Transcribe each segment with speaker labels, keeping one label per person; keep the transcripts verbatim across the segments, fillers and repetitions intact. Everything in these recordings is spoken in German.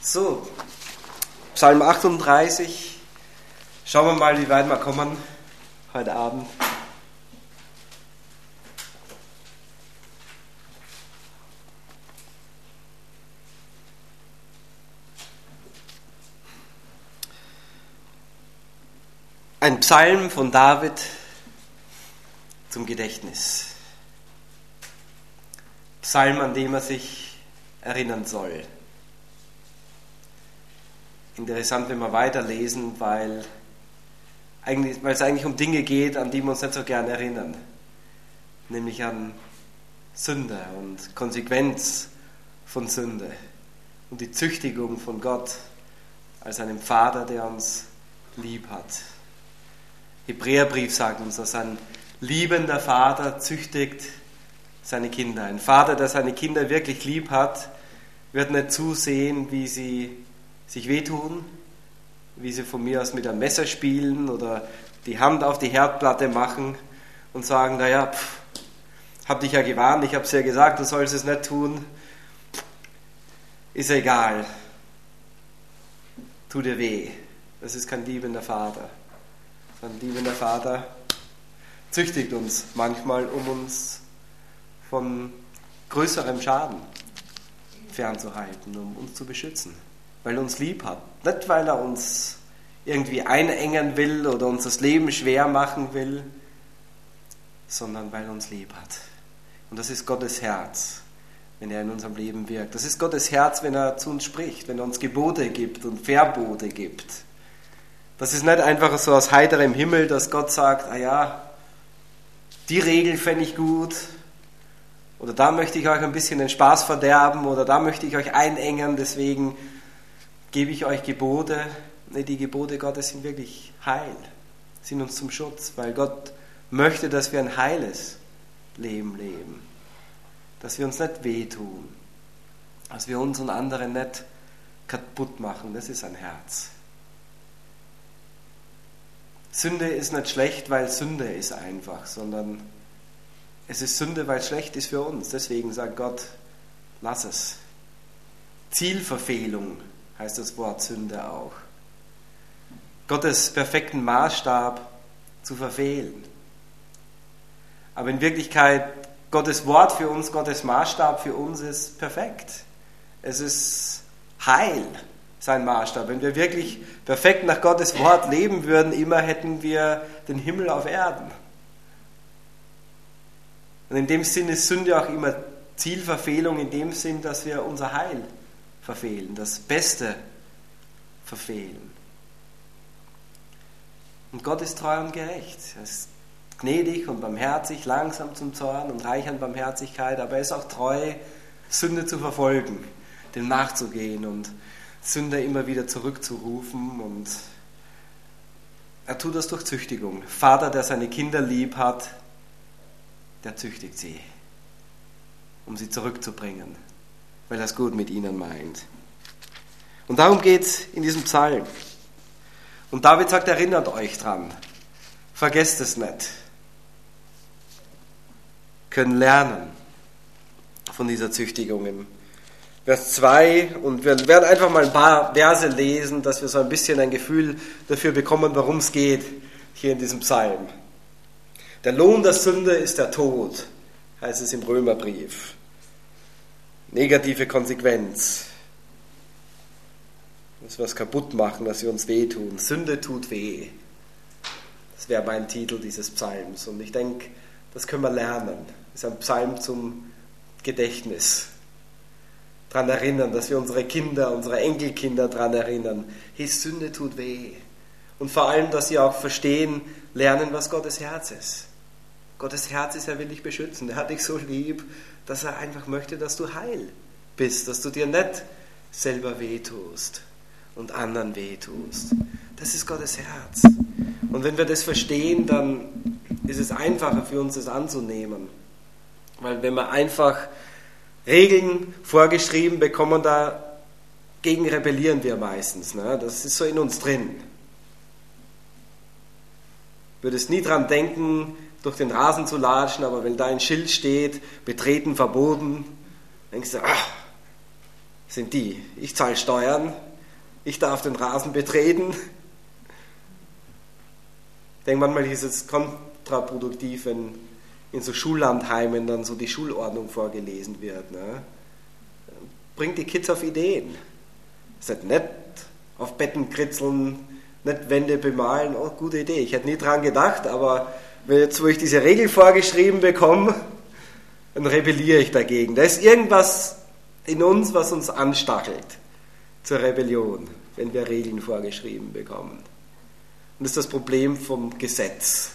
Speaker 1: So, Psalm achtunddreißig. Schauen wir mal, wie weit wir kommen heute Abend. Ein Psalm von David zum Gedächtnis. Psalm, an dem er sich erinnern soll. Interessant, wenn wir weiterlesen, weil, eigentlich, weil es eigentlich um Dinge geht, an die wir uns nicht so gern erinnern. Nämlich an Sünde und Konsequenz von Sünde und die Züchtigung von Gott als einem Vater, der uns lieb hat. Hebräerbrief sagt uns, dass ein liebender Vater züchtigt seine Kinder. Ein Vater, der seine Kinder wirklich lieb hat, wird nicht zusehen, wie sie sich wehtun, wie sie von mir aus mit einem Messer spielen oder die Hand auf die Herdplatte machen und sagen, naja, pff, hab dich ja gewarnt, ich hab's ja gesagt, du sollst es nicht tun. Ist egal. Tu dir weh. Das ist kein liebender Vater. Ein liebender Vater züchtigt uns manchmal, um uns von größerem Schaden fernzuhalten, um uns zu beschützen. Weil er uns lieb hat. Nicht, weil er uns irgendwie einengen will oder uns das Leben schwer machen will, sondern weil er uns lieb hat. Und das ist Gottes Herz, wenn er in unserem Leben wirkt. Das ist Gottes Herz, wenn er zu uns spricht, wenn er uns Gebote gibt und Verbote gibt. Das ist nicht einfach so aus heiterem Himmel, dass Gott sagt, ah ja, die Regel fände ich gut, oder da möchte ich euch ein bisschen den Spaß verderben, oder da möchte ich euch einengen, deswegen gebe ich euch Gebote. Nee, die Gebote Gottes sind wirklich heil, sind uns zum Schutz, weil Gott möchte, dass wir ein heiles Leben leben, dass wir uns nicht wehtun, dass wir uns und andere nicht kaputt machen. Das ist ein Herz. Sünde ist nicht schlecht, weil Sünde ist einfach, sondern es ist Sünde, weil es schlecht ist für uns. Deswegen sagt Gott, lass es. Zielverfehlung heißt das Wort Sünde auch. Gottes perfekten Maßstab zu verfehlen. Aber in Wirklichkeit, Gottes Wort für uns, Gottes Maßstab für uns ist perfekt. Es ist heil, sein Maßstab. Wenn wir wirklich perfekt nach Gottes Wort leben würden, immer hätten wir den Himmel auf Erden. Und in dem Sinn ist Sünde auch immer Zielverfehlung, in dem Sinn, dass wir unser Heil verfehlen, das Beste verfehlen. Und Gott ist treu und gerecht. Er ist gnädig und barmherzig, langsam zum Zorn und reich an Barmherzigkeit, aber er ist auch treu, Sünde zu verfolgen, dem nachzugehen und Sünde immer wieder zurückzurufen, und er tut das durch Züchtigung. Vater, der seine Kinder lieb hat, der züchtigt sie, um sie zurückzubringen, weil er es gut mit ihnen meint. Und darum geht es in diesem Psalm. Und David sagt, erinnert euch dran, vergesst es nicht. Können lernen von dieser Züchtigung. Im Vers zwei, und wir werden einfach mal ein paar Verse lesen, dass wir so ein bisschen ein Gefühl dafür bekommen, worum es geht hier in diesem Psalm. Der Lohn der Sünde ist der Tod, heißt es im Römerbrief. Negative Konsequenz. Dass wir es kaputt machen, dass wir uns wehtun. Sünde tut weh. Das wäre mein Titel dieses Psalms. Und ich denke, das können wir lernen. Das ist ein Psalm zum Gedächtnis. Daran erinnern, dass wir unsere Kinder, unsere Enkelkinder daran erinnern. Hey, Sünde tut weh. Und vor allem, dass sie auch verstehen, lernen, was Gottes Herz ist. Gottes Herz ist, er will dich beschützen. Er hat dich so lieb, dass er einfach möchte, dass du heil bist, dass du dir nicht selber wehtust und anderen wehtust. Das ist Gottes Herz. Und wenn wir das verstehen, dann ist es einfacher für uns, das anzunehmen. Weil wenn wir einfach Regeln vorgeschrieben bekommen, dagegen rebellieren wir meistens. Ne? Das ist so in uns drin. Du würdest nie dran denken, durch den Rasen zu latschen, aber wenn da ein Schild steht, betreten verboten, denkst du, ach, sind die. Ich zahle Steuern, ich darf den Rasen betreten. Ich denke, manchmal ist es kontraproduktiv, wenn in so Schullandheimen dann so die Schulordnung vorgelesen wird. Ne? Bringt die Kids auf Ideen. Seid nicht auf Betten kritzeln, nicht Wände bemalen. Oh, gute Idee. Ich hätte nie dran gedacht, aber wenn jetzt, wo ich diese Regel vorgeschrieben bekomme, dann rebelliere ich dagegen. Da ist irgendwas in uns, was uns anstachelt zur Rebellion, wenn wir Regeln vorgeschrieben bekommen. Und das ist das Problem vom Gesetz.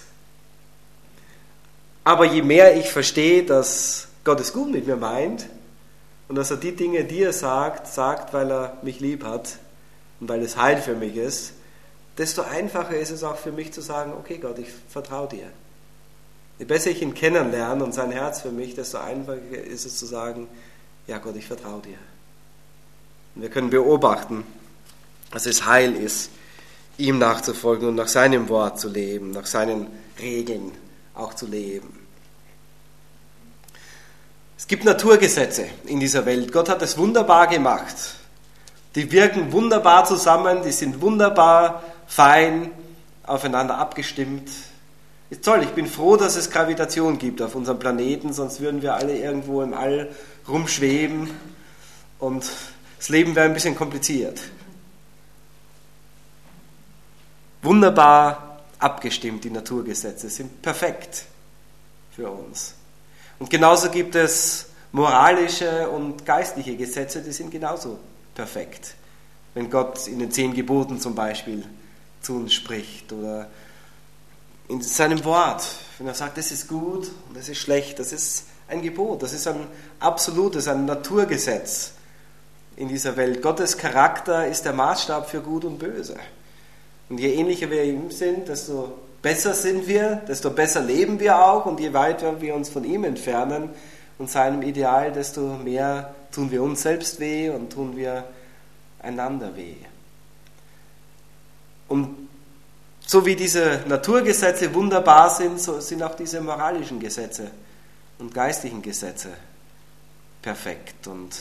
Speaker 1: Aber je mehr ich verstehe, dass Gott es gut mit mir meint und dass er die Dinge, die er sagt, sagt, weil er mich lieb hat und weil es Heil für mich ist, desto einfacher ist es auch für mich zu sagen, okay Gott, ich vertraue dir. Je besser ich ihn kennenlerne und sein Herz für mich, desto einfacher ist es zu sagen, ja Gott, ich vertraue dir. Und wir können beobachten, dass es Heil ist, ihm nachzufolgen und nach seinem Wort zu leben, nach seinen Regeln auch zu leben. Es gibt Naturgesetze in dieser Welt. Gott hat es wunderbar gemacht. Die wirken wunderbar zusammen, die sind wunderbar fein aufeinander abgestimmt. Ist toll, ich bin froh, dass es Gravitation gibt auf unserem Planeten, sonst würden wir alle irgendwo im All rumschweben und das Leben wäre ein bisschen kompliziert. Wunderbar abgestimmt, die Naturgesetze sind perfekt für uns. Und genauso gibt es moralische und geistliche Gesetze, die sind genauso perfekt. Wenn Gott in den zehn Geboten zum Beispiel zu uns spricht oder in seinem Wort, wenn er sagt, das ist gut und das ist schlecht, das ist ein Gebot, das ist ein absolutes, ein Naturgesetz in dieser Welt. Gottes Charakter ist der Maßstab für Gut und Böse. Und je ähnlicher wir ihm sind, desto besser sind wir, desto besser leben wir auch und je weiter wir uns von ihm entfernen und seinem Ideal, desto mehr tun wir uns selbst weh und tun wir einander weh. Und so wie diese Naturgesetze wunderbar sind, so sind auch diese moralischen Gesetze und geistlichen Gesetze perfekt. Und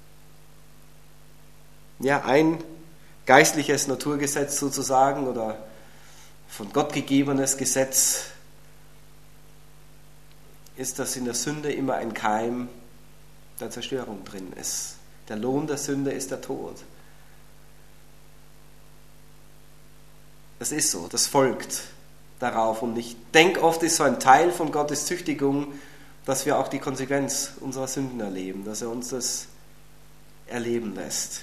Speaker 1: ja, ein geistliches Naturgesetz sozusagen oder von Gott gegebenes Gesetz ist, dass in der Sünde immer ein Keim der Zerstörung drin ist. Der Lohn der Sünde ist der Tod. Das ist so, das folgt darauf. Und ich denke, oft ist so ein Teil von Gottes Züchtigung, dass wir auch die Konsequenz unserer Sünden erleben, dass er uns das erleben lässt.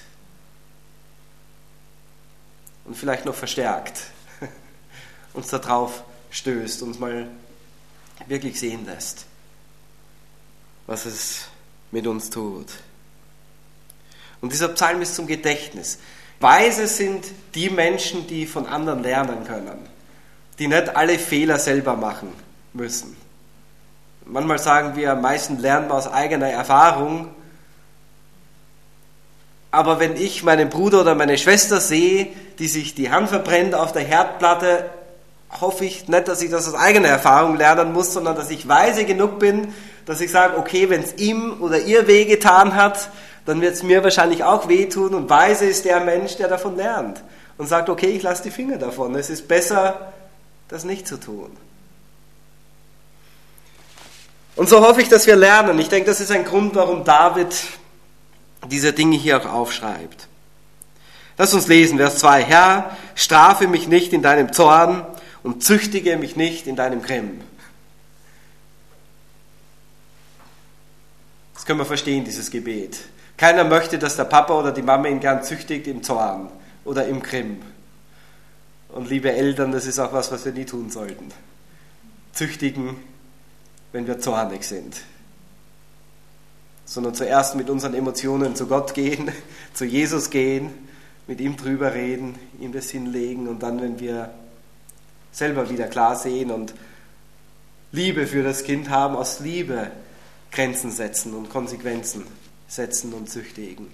Speaker 1: Und vielleicht noch verstärkt uns da drauf stößt, uns mal wirklich sehen lässt, was es mit uns tut. Und dieser Psalm ist zum Gedächtnis. Weise sind die Menschen, die von anderen lernen können, die nicht alle Fehler selber machen müssen. Manchmal sagen wir, am meisten lernen wir aus eigener Erfahrung. Aber wenn ich meinen Bruder oder meine Schwester sehe, die sich die Hand verbrennt auf der Herdplatte, hoffe ich nicht, dass ich das aus eigener Erfahrung lernen muss, sondern dass ich weise genug bin, dass ich sage, okay, wenn es ihm oder ihr wehgetan hat, dann wird es mir wahrscheinlich auch wehtun. Und weise ist der Mensch, der davon lernt und sagt, okay, ich lasse die Finger davon. Es ist besser, das nicht zu tun. Und so hoffe ich, dass wir lernen. Ich denke, das ist ein Grund, warum David diese Dinge hier auch aufschreibt. Lass uns lesen, Vers zwei. Herr, strafe mich nicht in deinem Zorn und züchtige mich nicht in deinem Grimm. Das können wir verstehen, dieses Gebet. Keiner möchte, dass der Papa oder die Mama ihn gern züchtigt im Zorn oder im Grimm. Und liebe Eltern, das ist auch was, was wir nie tun sollten. Züchtigen, wenn wir zornig sind. Sondern zuerst mit unseren Emotionen zu Gott gehen, zu Jesus gehen, mit ihm drüber reden, ihm das hinlegen und dann, wenn wir selber wieder klar sehen und Liebe für das Kind haben, aus Liebe Grenzen setzen und Konsequenzen setzen und züchtigen.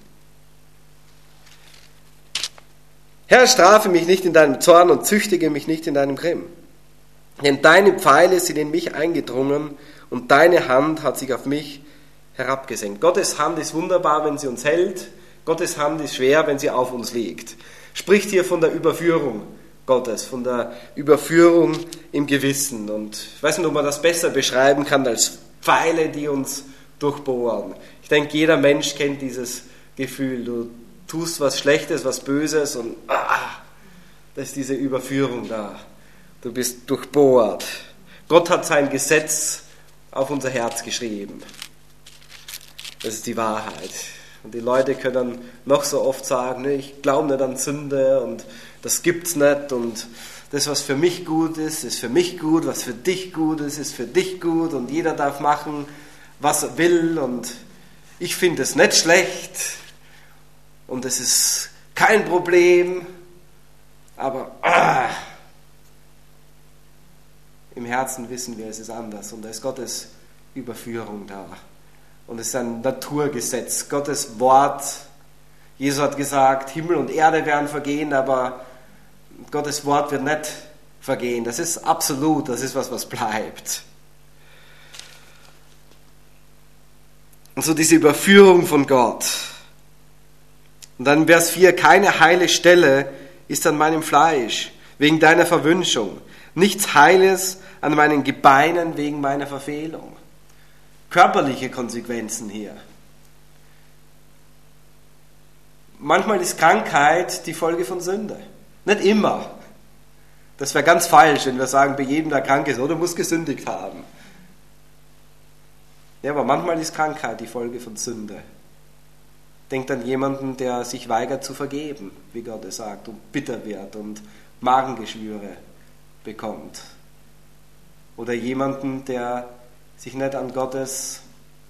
Speaker 1: Herr, strafe mich nicht in deinem Zorn und züchtige mich nicht in deinem Grimm. Denn deine Pfeile sind in mich eingedrungen und deine Hand hat sich auf mich herabgesenkt. Gottes Hand ist wunderbar, wenn sie uns hält, Gottes Hand ist schwer, wenn sie auf uns liegt. Spricht hier von der Überführung Gottes, von der Überführung im Gewissen. Und ich weiß nicht, ob man das besser beschreiben kann als Pfeile, die uns durchbohren. Ich denke, jeder Mensch kennt dieses Gefühl. Du tust was Schlechtes, was Böses und ah, da ist diese Überführung da. Du bist durchbohrt. Gott hat sein Gesetz auf unser Herz geschrieben. Das ist die Wahrheit. Und die Leute können noch so oft sagen, nee, ich glaube nicht an Sünde und das gibt's nicht und das, was für mich gut ist, ist für mich gut, was für dich gut ist, ist für dich gut und jeder darf machen, was er will und ich finde es nicht schlecht und es ist kein Problem, aber ah, im Herzen wissen wir, es ist anders und da ist Gottes Überführung da. Und es ist ein Naturgesetz, Gottes Wort. Jesus hat gesagt, Himmel und Erde werden vergehen, aber Gottes Wort wird nicht vergehen. Das ist absolut, das ist was, was bleibt. Und so diese Überführung von Gott. Und dann Vers vier, keine heile Stelle ist an meinem Fleisch, wegen deiner Verwünschung. Nichts Heiles an meinen Gebeinen, wegen meiner Verfehlung. Körperliche Konsequenzen hier. Manchmal ist Krankheit die Folge von Sünde. Nicht immer. Das wäre ganz falsch, wenn wir sagen, bei jedem, der krank ist, oder muss gesündigt haben. Ja, aber manchmal ist Krankheit die Folge von Sünde. Denkt an jemanden, der sich weigert zu vergeben, wie Gott es sagt, und bitter wird und Magengeschwüre bekommt. Oder jemanden, der sich nicht an Gottes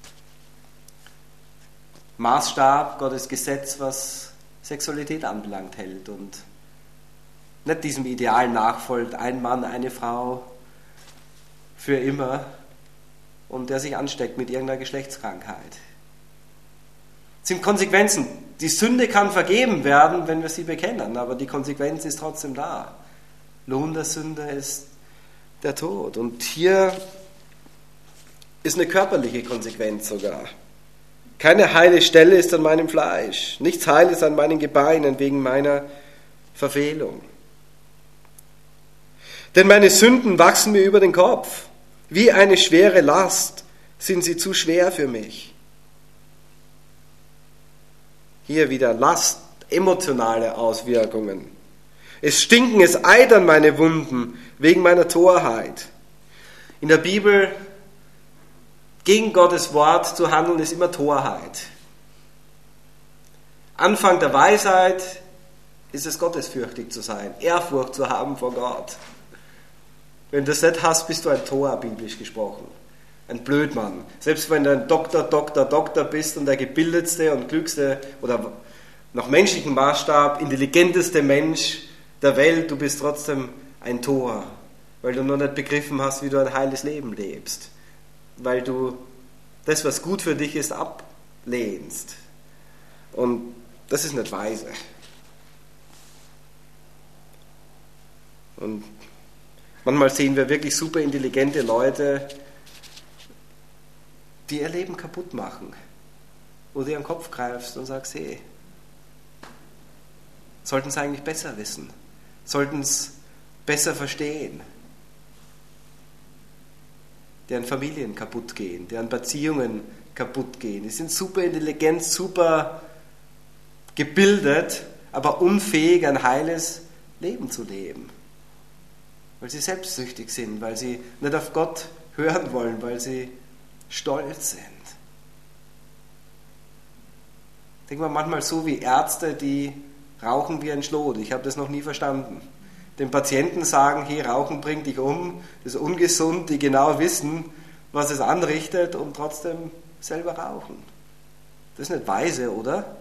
Speaker 1: Maßstab, Gottes Gesetz, was Sexualität anbelangt, hält und nicht diesem Ideal nachfolgt, ein Mann, eine Frau für immer und der sich ansteckt mit irgendeiner Geschlechtskrankheit. Es sind Konsequenzen. Die Sünde kann vergeben werden, wenn wir sie bekennen, aber die Konsequenz ist trotzdem da. Lohn der Sünde ist der Tod. Und hier ist eine körperliche Konsequenz sogar. Keine heile Stelle ist an meinem Fleisch, nichts Heiles an meinen Gebeinen wegen meiner Verfehlung. Denn meine Sünden wachsen mir über den Kopf. Wie eine schwere Last sind sie zu schwer für mich. Hier wieder Last, emotionale Auswirkungen. Es stinken, es eitern meine Wunden wegen meiner Torheit. In der Bibel gegen Gottes Wort zu handeln, ist immer Torheit. Anfang der Weisheit ist es, gottesfürchtig zu sein, Ehrfurcht zu haben vor Gott. Wenn du das nicht hast, bist du ein Tor, biblisch gesprochen. Ein Blödmann. Selbst wenn du ein Doktor, Doktor, Doktor bist und der gebildetste und klügste oder nach menschlichem Maßstab intelligenteste Mensch der Welt, du bist trotzdem ein Tor, weil du noch nicht begriffen hast, wie du ein heiles Leben lebst. Weil du das, was gut für dich ist, ablehnst. Und das ist nicht weise. Und manchmal sehen wir wirklich super intelligente Leute, die ihr Leben kaputt machen. Wo du ihren Kopf greifst und sagst, hey, sollten es eigentlich besser wissen, sollten es besser verstehen. Deren Familien kaputt gehen, deren Beziehungen kaputt gehen. Die sind super intelligent, super gebildet, aber unfähig, ein heiles Leben zu leben. Weil sie selbstsüchtig sind, weil sie nicht auf Gott hören wollen, weil sie stolz sind. Denken wir manchmal so wie Ärzte, die rauchen wie ein Schlot. Ich habe das noch nie verstanden. Den Patienten sagen, hey, Rauchen bringt dich um, das ist ungesund, die genau wissen, was es anrichtet und trotzdem selber rauchen. Das ist nicht weise, oder?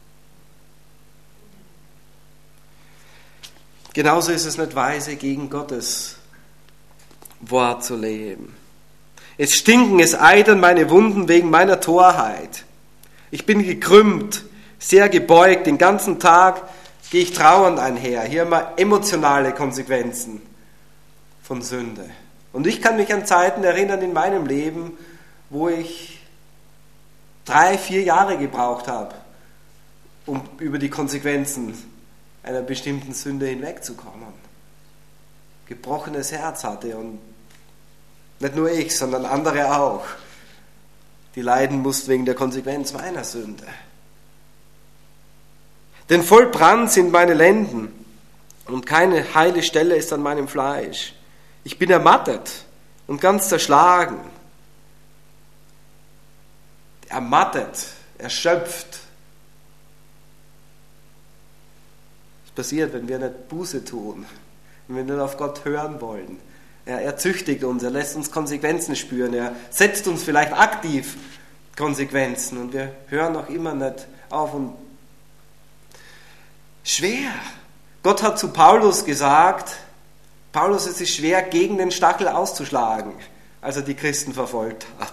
Speaker 1: Genauso ist es nicht weise, gegen Gottes Wort zu leben. Es stinken, es eitern meine Wunden wegen meiner Torheit. Ich bin gekrümmt, sehr gebeugt, den ganzen Tag gehe ich trauernd einher. Hier mal emotionale Konsequenzen von Sünde. Und ich kann mich an Zeiten erinnern in meinem Leben, wo ich drei, vier Jahre gebraucht habe, um über die Konsequenzen einer bestimmten Sünde hinwegzukommen. Gebrochenes Herz hatte und nicht nur ich, sondern andere auch, die leiden mussten wegen der Konsequenz meiner Sünde. Denn voll Brand sind meine Lenden und keine heile Stelle ist an meinem Fleisch. Ich bin ermattet und ganz zerschlagen. Ermattet, erschöpft. Das passiert, wenn wir nicht Buße tun, wenn wir nicht auf Gott hören wollen. Er, er züchtigt uns, er lässt uns Konsequenzen spüren, er setzt uns vielleicht aktiv Konsequenzen und wir hören noch immer nicht auf. Und schwer. Gott hat zu Paulus gesagt, Paulus, es ist schwer, gegen den Stachel auszuschlagen, als er die Christen verfolgt hat.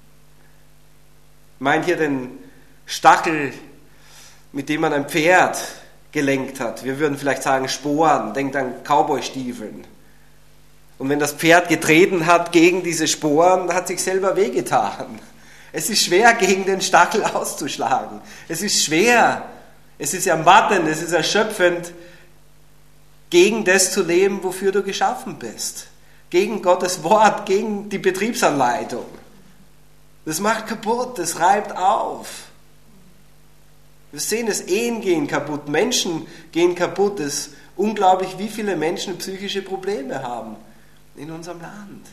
Speaker 1: Meint hier den Stachel, mit dem man ein Pferd gelenkt hat. Wir würden vielleicht sagen Sporen, denkt an Cowboystiefeln. Und wenn das Pferd getreten hat gegen diese Sporen, hat sich selber wehgetan. Es ist schwer, gegen den Stachel auszuschlagen. Es ist schwer, es ist ermattend, es ist erschöpfend, gegen das zu leben, wofür du geschaffen bist. Gegen Gottes Wort, gegen die Betriebsanleitung. Das macht kaputt, das reibt auf. Wir sehen es, Ehen gehen kaputt, Menschen gehen kaputt. Es ist unglaublich, wie viele Menschen psychische Probleme haben in unserem Land.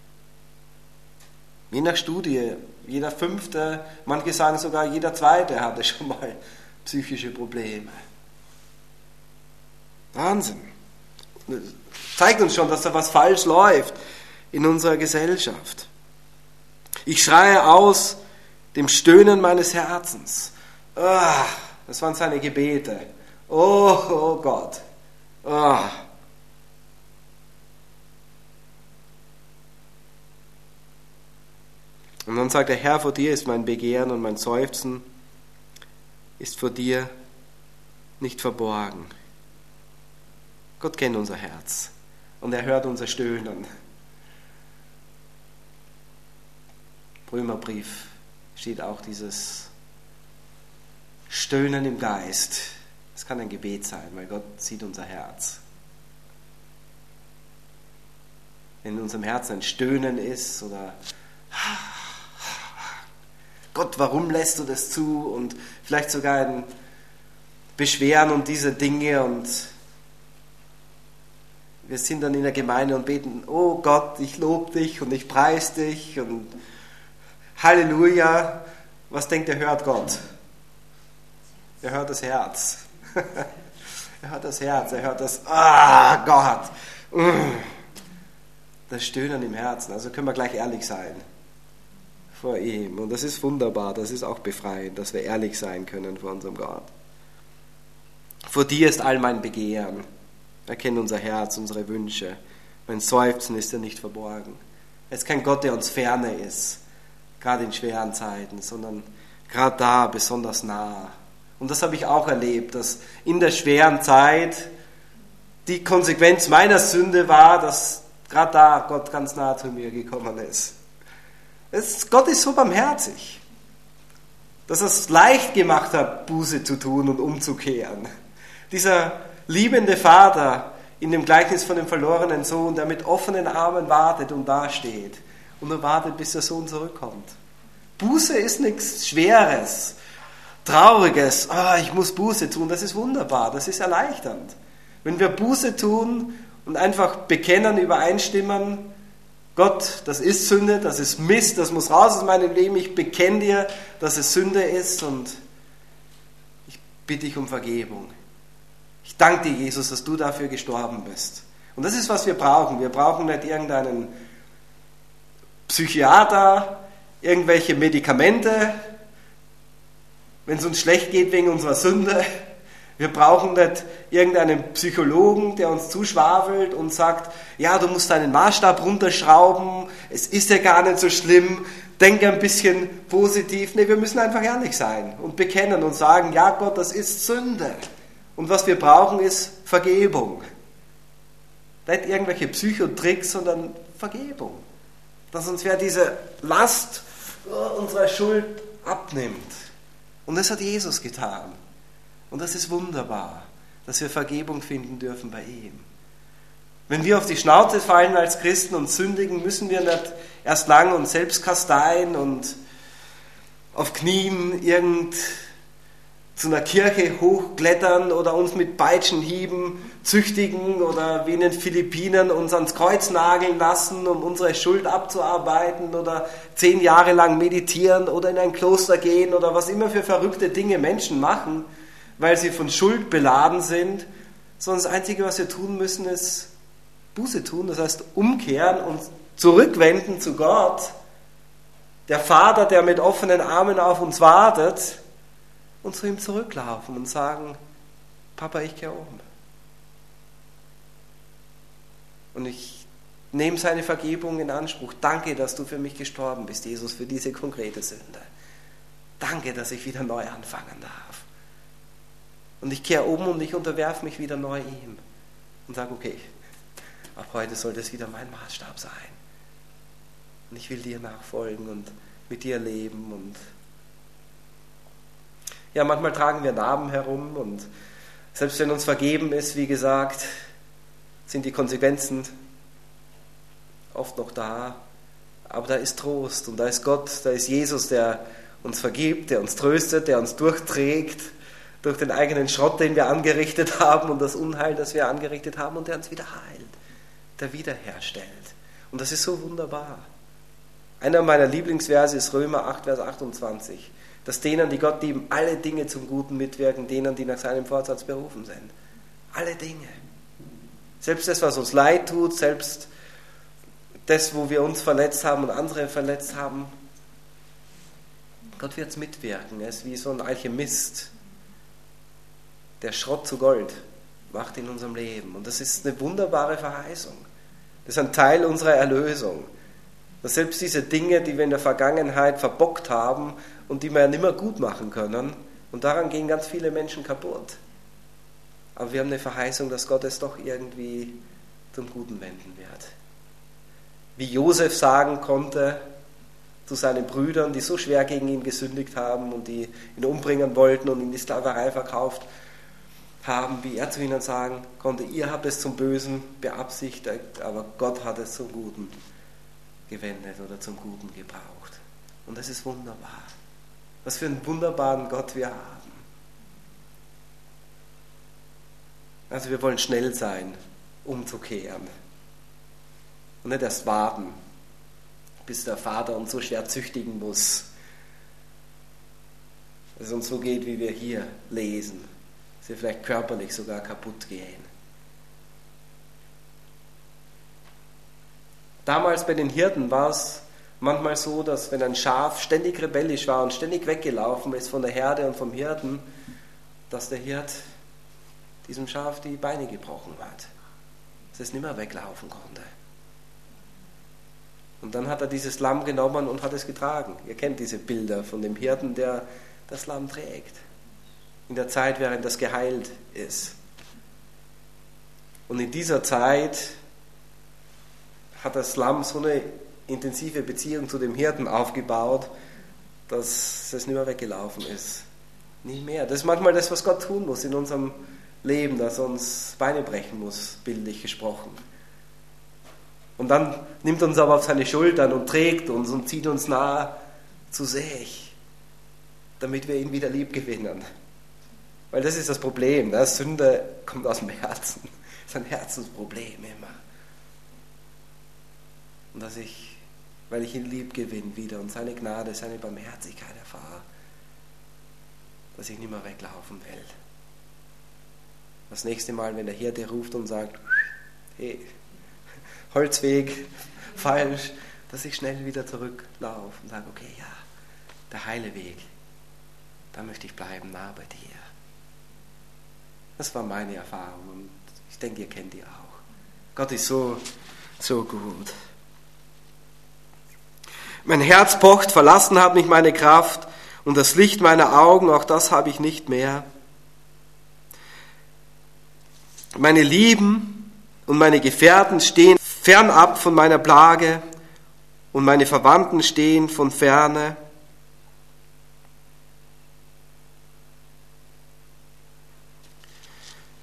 Speaker 1: Je nach Studie, jeder Fünfte, manche sagen sogar jeder Zweite hatte schon mal psychische Probleme. Wahnsinn. Das zeigt uns schon, dass da was falsch läuft in unserer Gesellschaft. Ich schreie aus dem Stöhnen meines Herzens. Ah, das waren seine Gebete. Oh, oh Gott. Ah. Und dann sagt der Herr, vor dir ist mein Begehren und mein Seufzen ist vor dir nicht verborgen. Gott kennt unser Herz und er hört unser Stöhnen. Im Römerbrief steht auch dieses Stöhnen im Geist. Das kann ein Gebet sein, weil Gott sieht unser Herz. Wenn in unserem Herzen ein Stöhnen ist oder Gott, warum lässt du das zu? Und vielleicht sogar ein Beschweren und diese Dinge und wir sind dann in der Gemeinde und beten, oh Gott, ich lobe dich und ich preise dich und Halleluja. Was denkt ihr, hört Gott? Er hört das Herz. Er hört das Herz, er hört das, ah Gott, das Stöhnen im Herzen. Also können wir gleich ehrlich sein vor ihm. Und das ist wunderbar, das ist auch befreiend, dass wir ehrlich sein können vor unserem Gott. Vor dir ist all mein Begehren. Er kennt unser Herz, unsere Wünsche. Mein Seufzen ist er nicht verborgen. Er ist kein Gott, der uns ferne ist, gerade in schweren Zeiten, sondern gerade da besonders nah. Und das habe ich auch erlebt, dass in der schweren Zeit die Konsequenz meiner Sünde war, dass gerade da Gott ganz nah zu mir gekommen ist. Es, Gott ist so barmherzig, dass er es leicht gemacht hat, Buße zu tun und umzukehren. Dieser liebende Vater in dem Gleichnis von dem verlorenen Sohn, der mit offenen Armen wartet und dasteht und nur wartet, bis der Sohn zurückkommt. Buße ist nichts Schweres, Trauriges. Oh, ich muss Buße tun, das ist wunderbar, das ist erleichternd. Wenn wir Buße tun und einfach bekennen, übereinstimmen, Gott, das ist Sünde, das ist Mist, das muss raus aus meinem Leben, ich bekenne dir, dass es Sünde ist und ich bitte dich um Vergebung. Ich danke dir, Jesus, dass du dafür gestorben bist. Und das ist, was wir brauchen. Wir brauchen nicht irgendeinen Psychiater, irgendwelche Medikamente, wenn es uns schlecht geht wegen unserer Sünde. Wir brauchen nicht irgendeinen Psychologen, der uns zuschwafelt und sagt, ja, du musst deinen Maßstab runterschrauben, es ist ja gar nicht so schlimm, denk ein bisschen positiv. Nee, wir müssen einfach ehrlich sein und bekennen und sagen, ja Gott, das ist Sünde. Und was wir brauchen, ist Vergebung. Nicht irgendwelche Psychotricks, sondern Vergebung. Dass uns wer diese Last unserer Schuld abnimmt. Und das hat Jesus getan. Und das ist wunderbar, dass wir Vergebung finden dürfen bei ihm. Wenn wir auf die Schnauze fallen als Christen und sündigen, müssen wir nicht erst lang uns selbst kasteien und auf Knien irgend zu einer Kirche hochklettern oder uns mit Peitschenhieben züchtigen oder wie in den Philippinen uns ans Kreuz nageln lassen, um unsere Schuld abzuarbeiten oder zehn Jahre lang meditieren oder in ein Kloster gehen oder was immer für verrückte Dinge Menschen machen, weil sie von Schuld beladen sind, sondern das Einzige, was wir tun müssen, ist Buße tun, das heißt umkehren und zurückwenden zu Gott, der Vater, der mit offenen Armen auf uns wartet, und zu ihm zurücklaufen und sagen, Papa, ich kehre um. Und ich nehme seine Vergebung in Anspruch. Danke, dass du für mich gestorben bist, Jesus, für diese konkrete Sünde. Danke, dass ich wieder neu anfangen darf. Und ich kehre um und ich unterwerfe mich wieder neu ihm. Und sage, okay, ab heute soll das wieder mein Maßstab sein. Und ich will dir nachfolgen und mit dir leben. Und ja, manchmal tragen wir Narben herum und selbst wenn uns vergeben ist, wie gesagt, sind die Konsequenzen oft noch da. Aber da ist Trost und da ist Gott, da ist Jesus, der uns vergibt, der uns tröstet, der uns durchträgt durch den eigenen Schrott, den wir angerichtet haben und das Unheil, das wir angerichtet haben und der uns wieder heilt, der wiederherstellt. Und das ist so wunderbar. Einer meiner Lieblingsverse ist Römer acht, Vers achtundzwanzig. Dass denen, die Gott lieben, alle Dinge zum Guten mitwirken, denen, die nach seinem Vorsatz berufen sind. Alle Dinge. Selbst das, was uns leid tut, selbst das, wo wir uns verletzt haben und andere verletzt haben, Gott wird es mitwirken. Er ist wie so ein Alchemist, der Schrott zu Gold macht in unserem Leben. Und das ist eine wunderbare Verheißung. Das ist ein Teil unserer Erlösung. Dass selbst diese Dinge, die wir in der Vergangenheit verbockt haben und die wir ja nicht mehr gut machen können, und daran gehen ganz viele Menschen kaputt. Aber wir haben eine Verheißung, dass Gott es doch irgendwie zum Guten wenden wird. Wie Josef sagen konnte zu seinen Brüdern, die so schwer gegen ihn gesündigt haben und die ihn umbringen wollten und in die Sklaverei verkauft haben, wie er zu ihnen sagen konnte, ihr habt es zum Bösen beabsichtigt, aber Gott hat es zum Guten gewendet oder zum Guten gebraucht. Und das ist wunderbar. Was für einen wunderbaren Gott wir haben. Also wir wollen schnell sein, umzukehren. Und nicht erst warten, bis der Vater uns so schwer züchtigen muss, dass es uns so geht, wie wir hier lesen. Dass wir vielleicht körperlich sogar kaputt gehen. Damals bei den Hirten war es manchmal so, dass wenn ein Schaf ständig rebellisch war und ständig weggelaufen ist von der Herde und vom Hirten, dass der Hirt diesem Schaf die Beine gebrochen hat, dass es nicht mehr weglaufen konnte. Und dann hat er dieses Lamm genommen und hat es getragen. Ihr kennt diese Bilder von dem Hirten, der das Lamm trägt. In der Zeit, während das geheilt ist. Und in dieser Zeit hat das Lamm so eine intensive Beziehung zu dem Hirten aufgebaut, dass es nicht mehr weggelaufen ist. Nicht mehr. Das ist manchmal das, was Gott tun muss in unserem Leben, dass er uns Beine brechen muss, bildlich gesprochen. Und dann nimmt uns aber auf seine Schultern und trägt uns und zieht uns nahe zu sich, damit wir ihn wieder lieb gewinnen. Weil das ist das Problem. Ne? Sünde kommt aus dem Herzen. Das ist ein Herzensproblem immer. Und dass ich, weil ich ihn lieb gewinne wieder und seine Gnade, seine Barmherzigkeit erfahre, dass ich nicht mehr weglaufen will. Das nächste Mal, wenn der Hirte ruft und sagt, hey, Holzweg, falsch, dass ich schnell wieder zurücklaufe und sage, okay, ja, der heile Weg, da möchte ich bleiben, nah bei dir. Das war meine Erfahrung und ich denke, ihr kennt die auch. Gott ist so, so gut. Mein Herz pocht, verlassen hat mich meine Kraft und das Licht meiner Augen, auch das habe ich nicht mehr. Meine Lieben und meine Gefährten stehen fernab von meiner Plage und meine Verwandten stehen von ferne.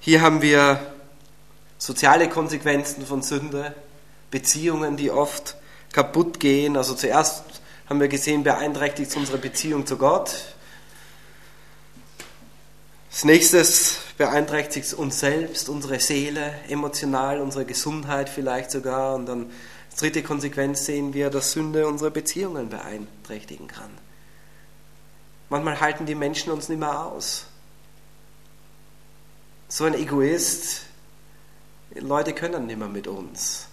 Speaker 1: Hier haben wir soziale Konsequenzen von Sünde, Beziehungen, die oft kaputt gehen. Also zuerst haben wir gesehen, beeinträchtigt es unsere Beziehung zu Gott. Als nächstes beeinträchtigt es uns selbst, unsere Seele, emotional, unsere Gesundheit vielleicht sogar. Und dann als dritte Konsequenz sehen wir, dass Sünde unsere Beziehungen beeinträchtigen kann. Manchmal halten die Menschen uns nicht mehr aus. So ein Egoist, Leute können nicht mehr mit uns.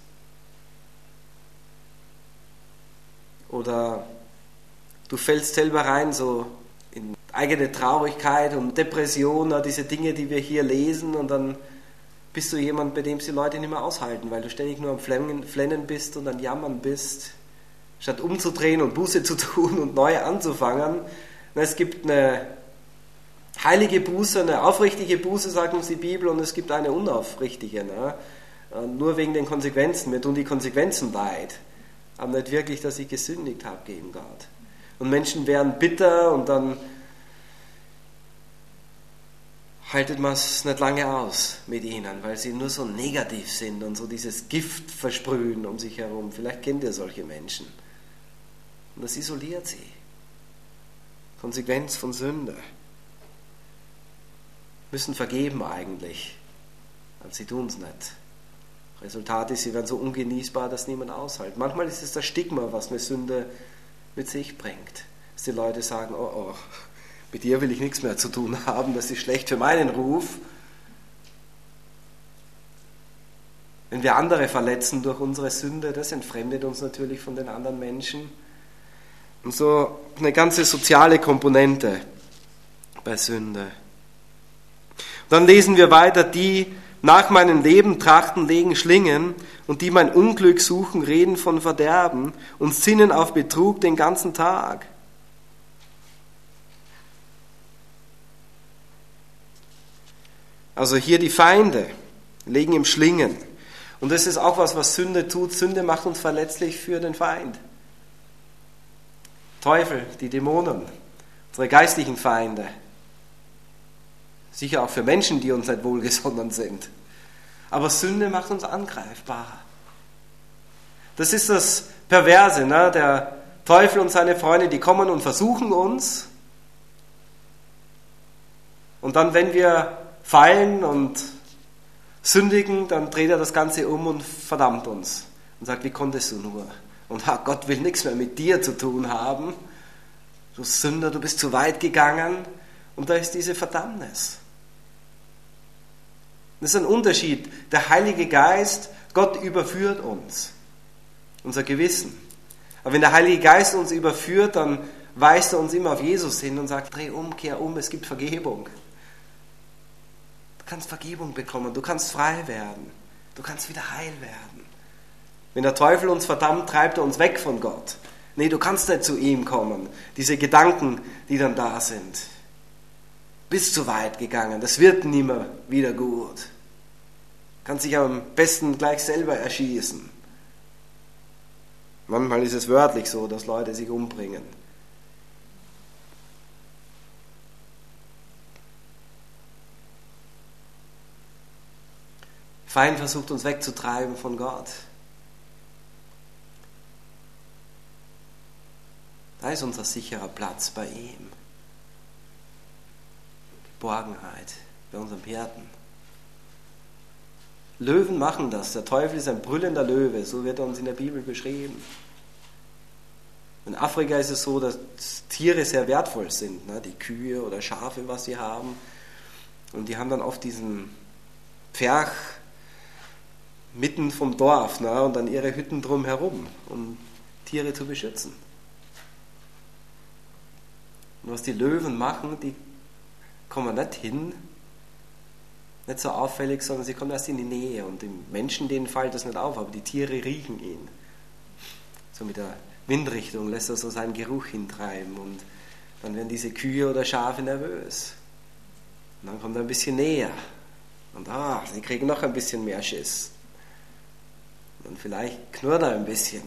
Speaker 1: Oder du fällst selber rein, so in eigene Traurigkeit und Depression, diese Dinge, die wir hier lesen, und dann bist du jemand, bei dem die Leute nicht mehr aushalten, weil du ständig nur am Flennen bist und am Jammern bist, statt umzudrehen und Buße zu tun und neu anzufangen. Es gibt eine heilige Buße, eine aufrichtige Buße, sagt uns die Bibel, und es gibt eine unaufrichtige. Ne? Nur wegen den Konsequenzen. Mir tun die Konsequenzen leid, aber nicht wirklich, dass ich gesündigt habe gegen Gott. Und Menschen werden bitter und dann haltet man es nicht lange aus mit ihnen, weil sie nur so negativ sind und so dieses Gift versprühen um sich herum. Vielleicht kennt ihr solche Menschen. Und das isoliert sie. Konsequenz von Sünde. Müssen vergeben eigentlich, aber sie tun es nicht. Resultat ist, sie werden so ungenießbar, dass niemand aushält. Manchmal ist es das Stigma, was eine Sünde mit sich bringt. Dass die Leute sagen, oh oh, mit dir will ich nichts mehr zu tun haben, das ist schlecht für meinen Ruf. Wenn wir andere verletzen durch unsere Sünde, das entfremdet uns natürlich von den anderen Menschen. Und so eine ganze soziale Komponente bei Sünde. Dann lesen wir weiter, die nach meinem Leben trachten, legen Schlingen, und die mein Unglück suchen, reden von Verderben und sinnen auf Betrug den ganzen Tag. Also hier die Feinde legen im Schlingen. Und das ist auch was, was Sünde tut. Sünde macht uns verletzlich für den Feind. Teufel, die Dämonen, unsere geistlichen Feinde. Sicher auch für Menschen, die uns nicht wohlgesonnen sind. Aber Sünde macht uns angreifbar. Das ist das Perverse. Ne? Der Teufel und seine Freunde, die kommen und versuchen uns. Und dann, wenn wir fallen und sündigen, dann dreht er das Ganze um und verdammt uns. Und sagt, wie konntest du nur? Und ha, Gott will nichts mehr mit dir zu tun haben. Du Sünder, du bist zu weit gegangen. Und da ist diese Verdammnis. Das ist ein Unterschied. Der Heilige Geist, Gott überführt uns, unser Gewissen. Aber wenn der Heilige Geist uns überführt, dann weist er uns immer auf Jesus hin und sagt, dreh um, kehr um, es gibt Vergebung. Du kannst Vergebung bekommen, du kannst frei werden, du kannst wieder heil werden. Wenn der Teufel uns verdammt, treibt er uns weg von Gott. Nee, du kannst nicht zu ihm kommen. Diese Gedanken, die dann da sind. Bist zu weit gegangen, das wird nie mehr wieder gut. Kannst dich am besten gleich selber erschießen. Manchmal ist es wörtlich so, dass Leute sich umbringen. Feind versucht uns wegzutreiben von Gott. Da ist unser sicherer Platz bei ihm. Geborgenheit bei unserem Hirten. Löwen machen das. Der Teufel ist ein brüllender Löwe, so wird er uns in der Bibel beschrieben. In Afrika ist es so, dass Tiere sehr wertvoll sind, ne? Die Kühe oder Schafe, was sie haben. Und die haben dann oft diesen Pferch mitten vom Dorf, ne? Und dann ihre Hütten drumherum, um Tiere zu beschützen. Und was die Löwen machen, die kommen nicht hin, nicht so auffällig, sondern sie kommen erst in die Nähe. Und dem Menschen, denen fällt das nicht auf, aber die Tiere riechen ihn. So mit der Windrichtung lässt er so seinen Geruch hintreiben. Und dann werden diese Kühe oder Schafe nervös. Und dann kommt er ein bisschen näher. Und ah, sie kriegen noch ein bisschen mehr Schiss. Und vielleicht knurrt er ein bisschen.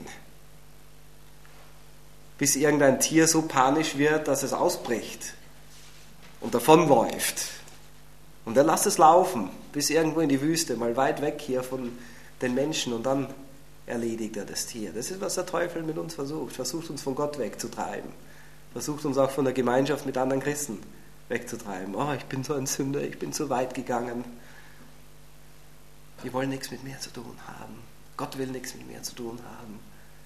Speaker 1: Bis irgendein Tier so panisch wird, dass es ausbricht und davonläuft. Und er lässt es laufen, bis irgendwo in die Wüste, mal weit weg hier von den Menschen, und dann erledigt er das Tier. Das ist, was der Teufel mit uns versucht. Versucht uns von Gott wegzutreiben. Versucht uns auch von der Gemeinschaft mit anderen Christen wegzutreiben. Oh, ich bin so ein Sünder, ich bin so weit gegangen. Die wollen nichts mit mir zu tun haben. Gott will nichts mit mir zu tun haben.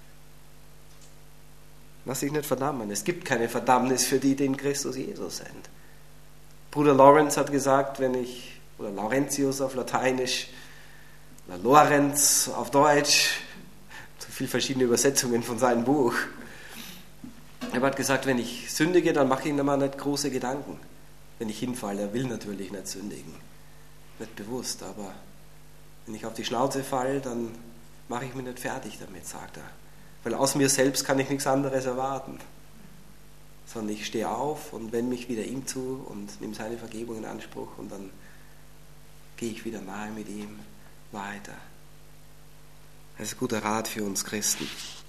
Speaker 1: Lass dich nicht verdammen. Es gibt keine Verdammnis für die, die in Christus Jesus sind. Bruder Lawrence hat gesagt, wenn ich, oder Laurentius auf Lateinisch, oder Lorenz auf Deutsch, so viele verschiedene Übersetzungen von seinem Buch. Er hat gesagt, wenn ich sündige, dann mache ich mir mal nicht große Gedanken. Wenn ich hinfalle, er will natürlich nicht sündigen. Nicht bewusst, aber wenn ich auf die Schnauze falle, dann mache ich mich nicht fertig damit, sagt er. Weil aus mir selbst kann ich nichts anderes erwarten. Sondern ich stehe auf und wende mich wieder ihm zu und nehme seine Vergebung in Anspruch, und dann gehe ich wieder nahe mit ihm weiter. Das ist ein guter Rat für uns Christen.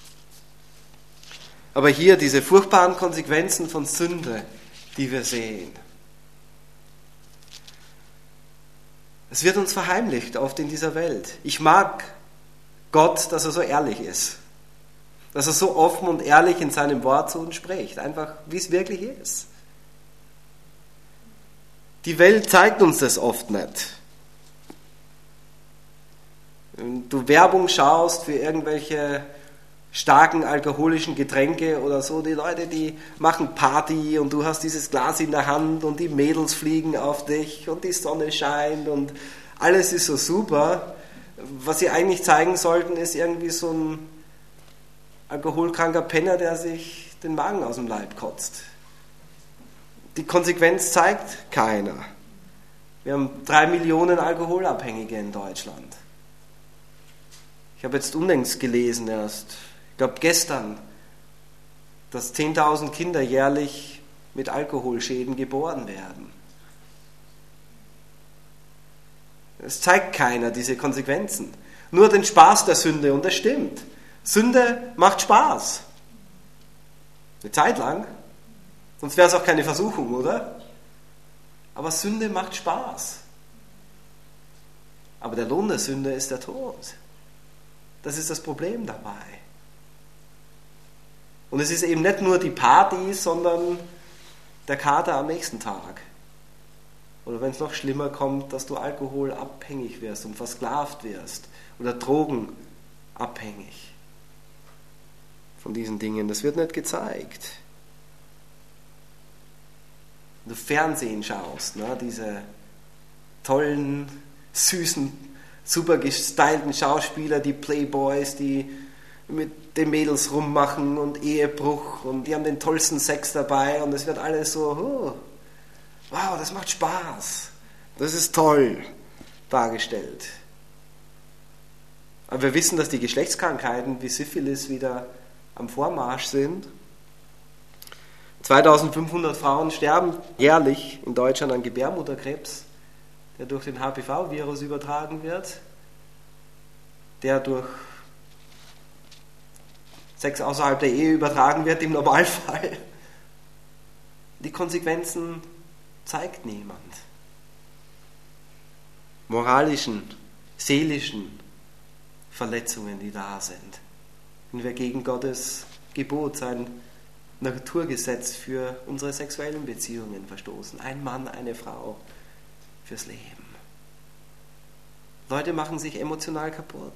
Speaker 1: Aber hier diese furchtbaren Konsequenzen von Sünde, die wir sehen. Es wird uns verheimlicht, oft in dieser Welt. Ich mag Gott, dass er so ehrlich ist. Dass er so offen und ehrlich in seinem Wort zu uns spricht. Einfach, wie es wirklich ist. Die Welt zeigt uns das oft nicht. Wenn du Werbung schaust für irgendwelche starken alkoholischen Getränke oder so, die Leute, die machen Party und du hast dieses Glas in der Hand und die Mädels fliegen auf dich und die Sonne scheint und alles ist so super. Was sie eigentlich zeigen sollten, ist irgendwie so ein alkoholkranker Penner, der sich den Magen aus dem Leib kotzt. Die Konsequenz zeigt keiner. Wir haben drei Millionen Alkoholabhängige in Deutschland. Ich habe jetzt unlängst gelesen erst, ich glaube gestern, dass zehntausend Kinder jährlich mit Alkoholschäden geboren werden. Es zeigt keiner diese Konsequenzen. Nur den Spaß der Sünde, und das stimmt. Sünde macht Spaß. Eine Zeit lang. Sonst wäre es auch keine Versuchung, oder? Aber Sünde macht Spaß. Aber der Lohn der Sünde ist der Tod. Das ist das Problem dabei. Und es ist eben nicht nur die Party, sondern der Kater am nächsten Tag. Oder wenn es noch schlimmer kommt, dass du alkoholabhängig wirst und versklavt wirst. Oder drogenabhängig. Von diesen Dingen. Das wird nicht gezeigt. Wenn du Fernsehen schaust, ne, diese tollen, süßen, super gestylten Schauspieler, die Playboys, die mit den Mädels rummachen und Ehebruch und die haben den tollsten Sex dabei und es wird alles so, oh, wow, das macht Spaß. Das ist toll dargestellt. Aber wir wissen, dass die Geschlechtskrankheiten wie Syphilis wieder am Vormarsch sind. zweitausendfünfhundert Frauen sterben jährlich in Deutschland an Gebärmutterkrebs, der durch den H P V-Virus übertragen wird, der durch Sex außerhalb der Ehe übertragen wird im Normalfall. Die Konsequenzen zeigt niemand. Moralischen, seelischen Verletzungen, die da sind. Wenn wir gegen Gottes Gebot, sein Naturgesetz für unsere sexuellen Beziehungen verstoßen. Ein Mann, eine Frau fürs Leben. Leute machen sich emotional kaputt.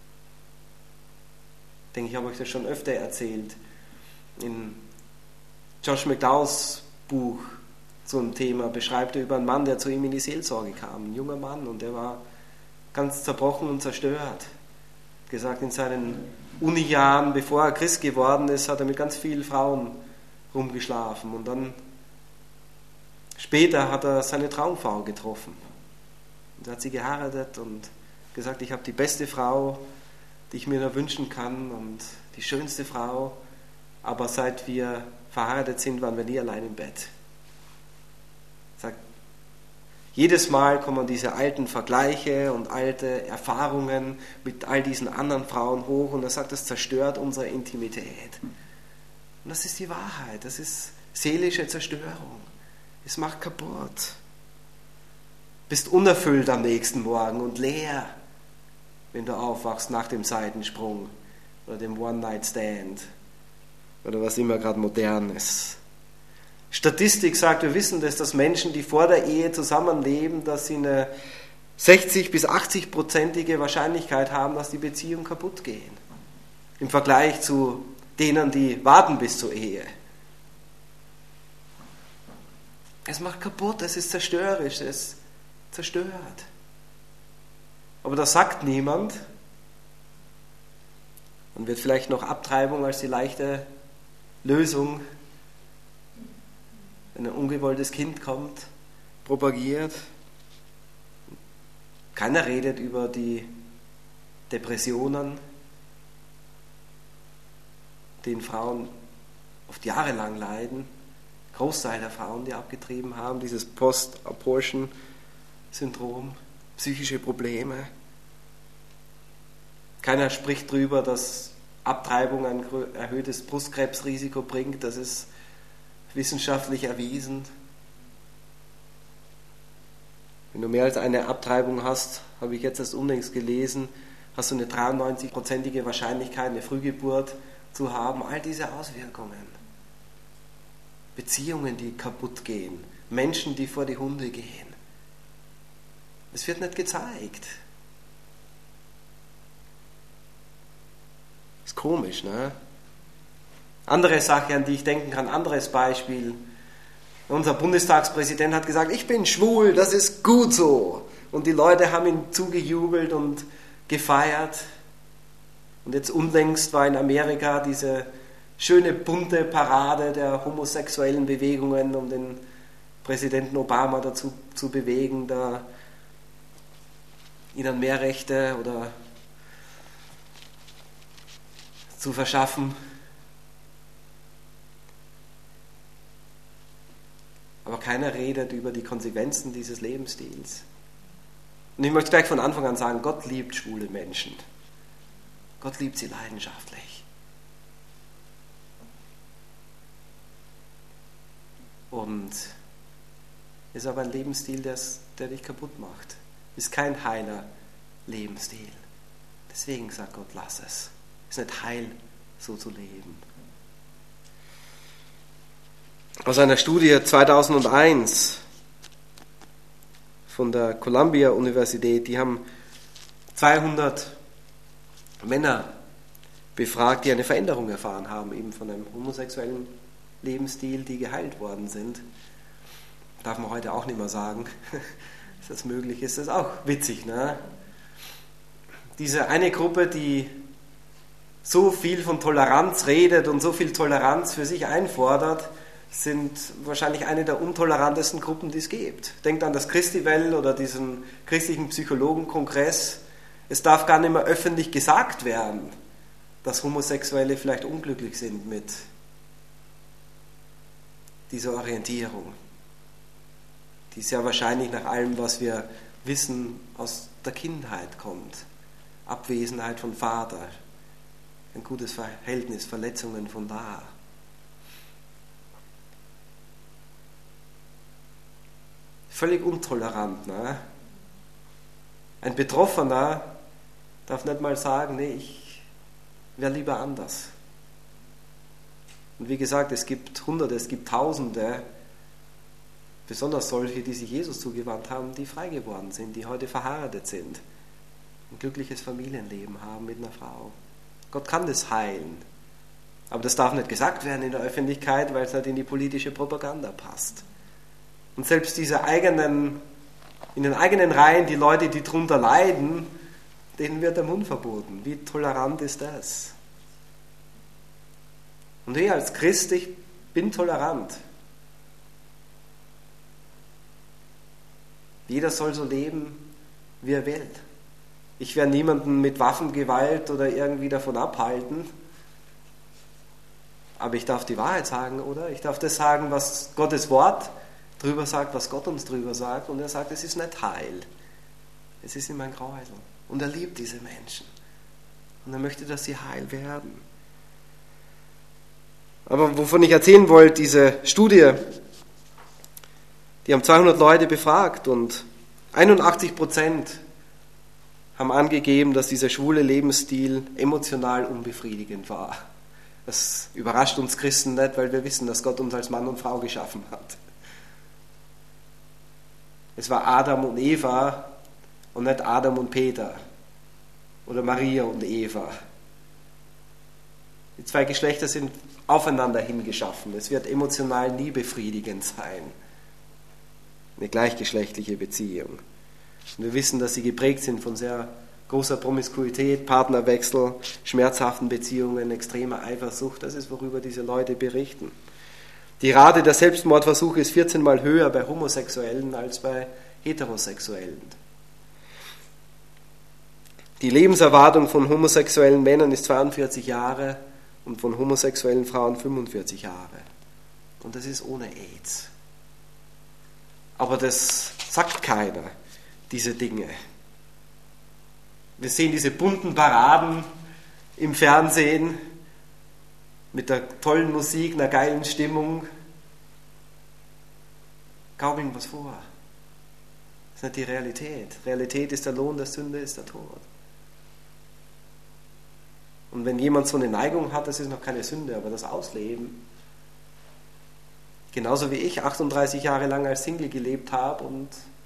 Speaker 1: Ich denke, ich habe euch das schon öfter erzählt. In Josh McDowells Buch so ein Thema beschreibt er über einen Mann, der zu ihm in die Seelsorge kam. Ein junger Mann, und der war ganz zerbrochen und zerstört. Gesagt, in seinen Uni-Jahren, bevor er Christ geworden ist, hat er mit ganz vielen Frauen rumgeschlafen. Und dann später hat er seine Traumfrau getroffen. Und er hat sie geheiratet und gesagt, ich habe die beste Frau, die ich mir nur wünschen kann, und die schönste Frau. Aber seit wir verheiratet sind, waren wir nie allein im Bett. Er sagt, jedes Mal kommen diese alten Vergleiche und alte Erfahrungen mit all diesen anderen Frauen hoch, und er sagt, das zerstört unsere Intimität. Und das ist die Wahrheit, das ist seelische Zerstörung. Es macht kaputt. bist unerfüllt am nächsten Morgen und leer, wenn du aufwachst nach dem Seitensprung oder dem One-Night-Stand oder was immer gerade modern ist. Statistik sagt, wir wissen das, dass Menschen, die vor der Ehe zusammenleben, dass sie eine sechzig bis achtzig prozentige Wahrscheinlichkeit haben, dass die Beziehungen kaputt gehen. Im Vergleich zu denen, die warten bis zur Ehe. Es macht kaputt, es ist zerstörerisch, es zerstört. Aber das sagt niemand. Und wird vielleicht noch Abtreibung als die leichte Lösung, wenn ein ungewolltes Kind kommt, propagiert. Keiner redet über die Depressionen, denen Frauen oft jahrelang leiden. Großteil der Frauen, die abgetrieben haben, dieses Post-Abortion-Syndrom, psychische Probleme. Keiner spricht darüber, dass Abtreibung ein erhöhtes Brustkrebsrisiko bringt. Das ist wissenschaftlich erwiesen. Wenn du mehr als eine Abtreibung hast, habe ich jetzt erst unlängst gelesen, hast du eine dreiundneunzig-prozentige Wahrscheinlichkeit, eine Frühgeburt zu haben. All diese Auswirkungen. Beziehungen, die kaputt gehen. Menschen, die vor die Hunde gehen. Es wird nicht gezeigt. Ist komisch, ne? Andere Sache, an die ich denken kann, anderes Beispiel. Unser Bundestagspräsident hat gesagt, ich bin schwul, das ist gut so. Und die Leute haben ihm zugejubelt und gefeiert. Und jetzt unlängst war in Amerika diese schöne bunte Parade der homosexuellen Bewegungen, um den Präsidenten Obama dazu zu bewegen, da ihnen mehr Rechte oder zu verschaffen. Aber keiner redet über die Konsequenzen dieses Lebensstils. Und ich möchte gleich von Anfang an sagen, Gott liebt schwule Menschen. Gott liebt sie leidenschaftlich. Und ist aber ein Lebensstil, der dich kaputt macht. Ist kein heiler Lebensstil. Deswegen sagt Gott, lass es. Ist nicht heil, so zu leben. Aus einer Studie zweitausendeins von der Columbia Universität, die haben zweihundert Männer befragt, die eine Veränderung erfahren haben, eben von einem homosexuellen Lebensstil, die geheilt worden sind. Darf man heute auch nicht mehr sagen, dass das möglich ist. Das ist auch witzig, ne? Diese eine Gruppe, die so viel von Toleranz redet und so viel Toleranz für sich einfordert, sind wahrscheinlich eine der untolerantesten Gruppen, die es gibt. Denkt an das Christi-Well oder diesen christlichen Psychologenkongress. Es darf gar nicht mehr öffentlich gesagt werden, dass Homosexuelle vielleicht unglücklich sind mit dieser Orientierung, die sehr wahrscheinlich nach allem, was wir wissen, aus der Kindheit kommt. Abwesenheit von Vater, ein gutes Verhältnis, Verletzungen von da. Völlig intolerant. Ne? Ein Betroffener darf nicht mal sagen, nee, ich wäre lieber anders. Und wie gesagt, es gibt Hunderte, es gibt Tausende, besonders solche, die sich Jesus zugewandt haben, die frei geworden sind, die heute verheiratet sind, ein glückliches Familienleben haben mit einer Frau. Gott kann das heilen. Aber das darf nicht gesagt werden in der Öffentlichkeit, weil es nicht in die politische Propaganda passt. Und selbst diese eigenen, in den eigenen Reihen, die Leute, die darunter leiden, denen wird der Mund verboten. Wie tolerant ist das? Und ich als Christ, ich bin tolerant. Jeder soll so leben, wie er will. Ich werde niemanden mit Waffengewalt oder irgendwie davon abhalten. Aber ich darf die Wahrheit sagen, oder? Ich darf das sagen, was Gottes Wort drüber sagt, was Gott uns drüber sagt. Und er sagt, es ist nicht heil. Es ist ihm ein Gräuel. Und er liebt diese Menschen. Und er möchte, dass sie heil werden. Aber wovon ich erzählen wollte, diese Studie, die haben zweihundert Leute befragt und einundachtzig Prozent haben angegeben, dass dieser schwule Lebensstil emotional unbefriedigend war. Das überrascht uns Christen nicht, weil wir wissen, dass Gott uns als Mann und Frau geschaffen hat. Es war Adam und Eva und nicht Adam und Peter oder Maria und Eva. Die zwei Geschlechter sind aufeinander hingeschaffen. Es wird emotional nie befriedigend sein. Eine gleichgeschlechtliche Beziehung. Und wir wissen, dass sie geprägt sind von sehr großer Promiskuität, Partnerwechsel, schmerzhaften Beziehungen, extremer Eifersucht. Das ist, worüber diese Leute berichten. Die Rate der Selbstmordversuche ist vierzehn Mal höher bei Homosexuellen als bei Heterosexuellen. Die Lebenserwartung von homosexuellen Männern ist zweiundvierzig Jahre und von homosexuellen Frauen fünfundvierzig Jahre. Und das ist ohne AIDS. Aber das sagt keiner, diese Dinge. Wir sehen diese bunten Paraden im Fernsehen mit der tollen Musik, einer geilen Stimmung. Gaukeln was vor. Das ist nicht die Realität. Realität ist der Lohn der Sünde, ist der Tod. Und wenn jemand so eine Neigung hat, das ist noch keine Sünde, aber das Ausleben, genauso wie ich achtunddreißig Jahre lang als Single gelebt habe und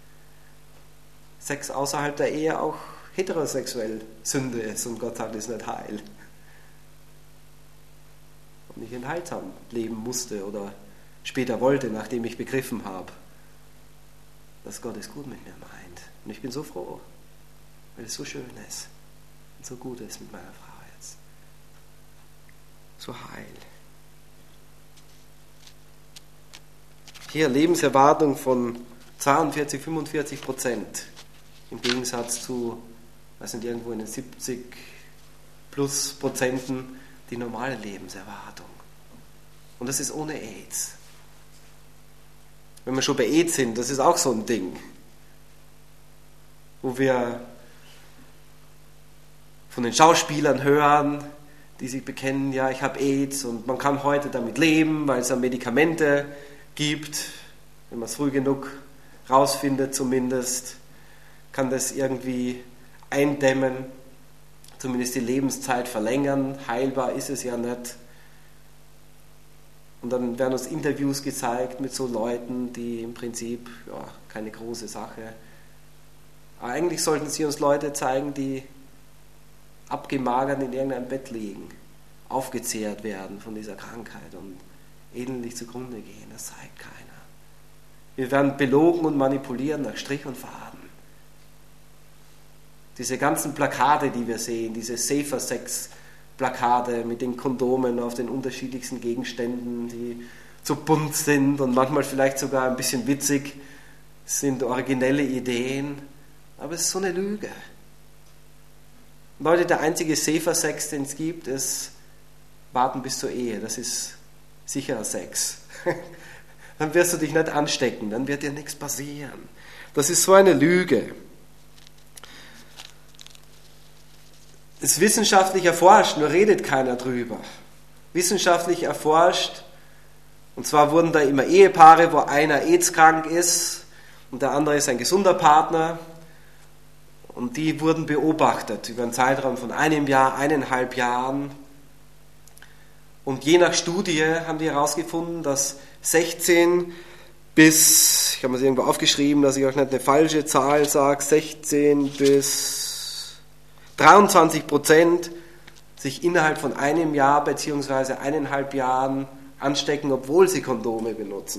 Speaker 1: Sex außerhalb der Ehe auch heterosexuell Sünde ist und Gott sagt, ist nicht heil. Und ich enthaltsam leben musste oder später wollte, nachdem ich begriffen habe, dass Gott es gut mit mir meint. Und ich bin so froh, weil es so schön ist und so gut ist mit meiner Frau jetzt. So heil. Hier Lebenserwartung von zweiundvierzig, fünfundvierzig Prozent im Gegensatz zu, was sind irgendwo in den siebzig plus Prozenten die normale Lebenserwartung. Und das ist ohne AIDS. Wenn wir schon bei AIDS sind, das ist auch so ein Ding, wo wir von den Schauspielern hören, die sich bekennen, ja, ich habe AIDS und man kann heute damit leben, weil es ja Medikamente gibt, wenn man es früh genug rausfindet zumindest, kann das irgendwie eindämmen, zumindest die Lebenszeit verlängern. Heilbar ist es ja nicht. Und dann werden uns Interviews gezeigt mit so Leuten, die im Prinzip, ja, keine große Sache. Aber eigentlich sollten sie uns Leute zeigen, die abgemagert in irgendeinem Bett liegen, aufgezehrt werden von dieser Krankheit und elendlich zugrunde gehen. Das zeigt keiner. Wir werden belogen und manipuliert nach Strich und Faden. Diese ganzen Plakate, die wir sehen, diese Safer Sex Plakate mit den Kondomen auf den unterschiedlichsten Gegenständen, die zu bunt sind und manchmal vielleicht sogar ein bisschen witzig, sind originelle Ideen, aber es ist so eine Lüge. Leute, der einzige Safer Sex, den es gibt, ist warten bis zur Ehe. Das ist sicherer Sex. Dann wirst du dich nicht anstecken, dann wird dir nichts passieren. Das ist so eine Lüge. Es ist wissenschaftlich erforscht, nur redet keiner drüber. Wissenschaftlich erforscht, und zwar wurden da immer Ehepaare, wo einer AIDS-krank ist und der andere ist ein gesunder Partner, und die wurden beobachtet über einen Zeitraum von einem Jahr, eineinhalb Jahren. Und je nach Studie haben die herausgefunden, dass sechzehn bis, ich habe mir das irgendwo aufgeschrieben, dass ich euch nicht eine falsche Zahl sage, sechzehn bis dreiundzwanzig Prozent sich innerhalb von einem Jahr bzw. eineinhalb Jahren anstecken, obwohl sie Kondome benutzen.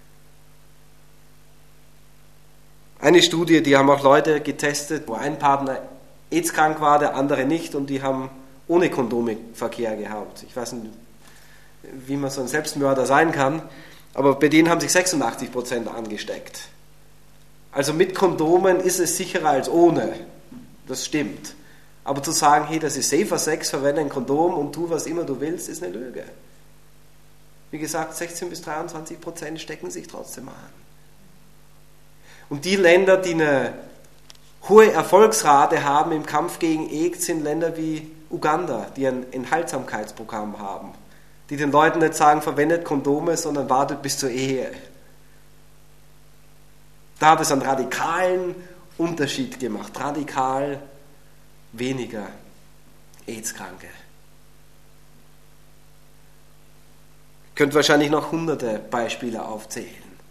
Speaker 1: Eine Studie, die haben auch Leute getestet, wo ein Partner AIDS-krank war, der andere nicht, und die haben ohne Kondome Verkehr gehabt. Ich weiß nicht, wie man so ein Selbstmörder sein kann, aber bei denen haben sich sechsundachtzig Prozent angesteckt. Also mit Kondomen ist es sicherer als ohne. Das stimmt. Aber zu sagen, hey, das ist safer Sex, verwende ein Kondom und tu, was immer du willst, ist eine Lüge. Wie gesagt, sechzehn bis dreiundzwanzig Prozent stecken sich trotzdem an. Und die Länder, die eine hohe Erfolgsrate haben im Kampf gegen AIDS, sind Länder wie Uganda, die ein Enthaltsamkeitsprogramm haben, die den Leuten nicht sagen, verwendet Kondome, sondern wartet bis zur Ehe. Da hat es einen radikalen Unterschied gemacht, radikal weniger AIDS-Kranke. Ihr könnt wahrscheinlich noch hunderte Beispiele aufzählen.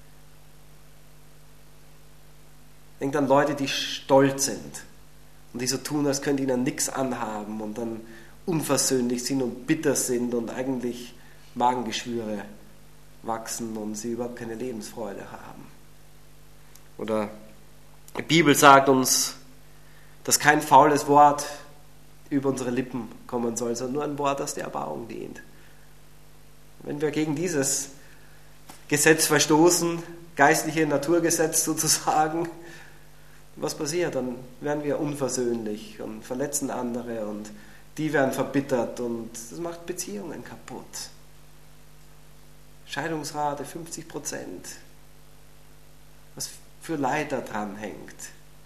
Speaker 1: Denkt an Leute, die stolz sind und die so tun, als könnte ihnen nichts anhaben und dann unversöhnlich sind und bitter sind und eigentlich Magengeschwüre wachsen und sie überhaupt keine Lebensfreude haben. Oder die Bibel sagt uns, dass kein faules Wort über unsere Lippen kommen soll, sondern nur ein Wort, das der Erbauung dient. Wenn wir gegen dieses Gesetz verstoßen, geistliche Naturgesetz sozusagen, was passiert? Dann werden wir unversöhnlich und verletzen andere und die werden verbittert und das macht Beziehungen kaputt. Scheidungsrate fünfzig Prozent. Was für Leid da dran hängt.